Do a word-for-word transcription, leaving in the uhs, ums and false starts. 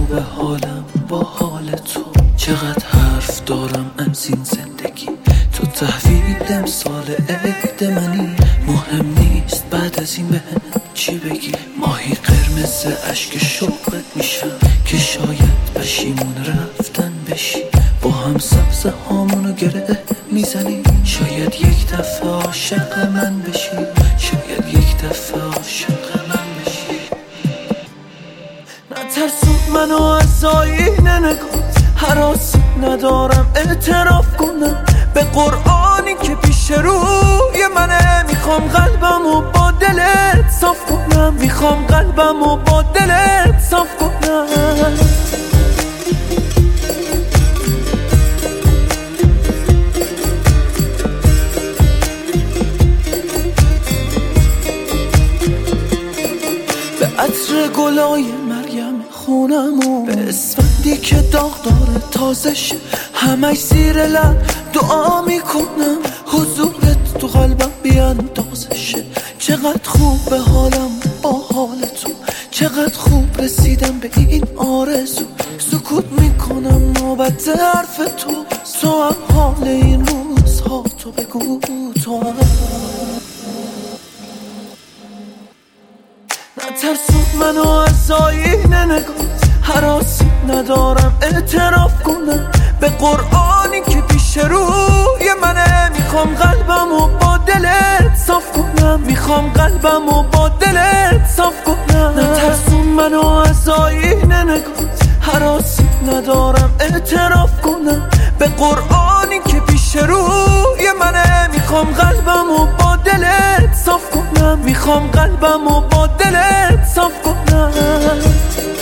خوبه حالم با حال تو، چقدر حرف دارم از این زندگی، تو تحویل امسال عید منی. مهم نیست بعد از این بهم چی بگی، ماهی قرمز اشک شوقت میشم که شاید پشیمون رفتن بشی. با هم سبز هامونو گره میزنی، شاید یک دفعه عاشق من بشی، شاید یک دفعه عاشق من بشی. نترسون منو از آینه نگاه، هراسی ندارم اعتراف کنم به قرآنی که پیش روی منه. میخوام قلبمو با دلت صاف کنم، میخوام قلبمو با دلت صاف کنم. به عطر گلای مریم خونمو، به اسفندی که داغ داره تازه شه، همش زیر لب دعا میکنم حضورت تو قلبم بیاندازه شه. چقدر خوب به حالم با حال تو، چقدر خوب رسیدم به این آرزو. سکوت میکنم نوبت حرف تو، تو هم حال این روزها تو بگو تو هم. نترسون منو از آینه نگاه، هراسی ندارم اعتراف کنم به قرآنی که پیش روی منه. میخوام قلبمو با دلت صاف کنم، میخوام قلبمو با دلت صاف کنم. نترسون منو از آینه نگاه، هراسی ندارم اعتراف کنم به قرآنی که پیش روی منه. میخوام قلبمو با دلت صاف کنم، میخوام قلبمو با دلت صاف کنم.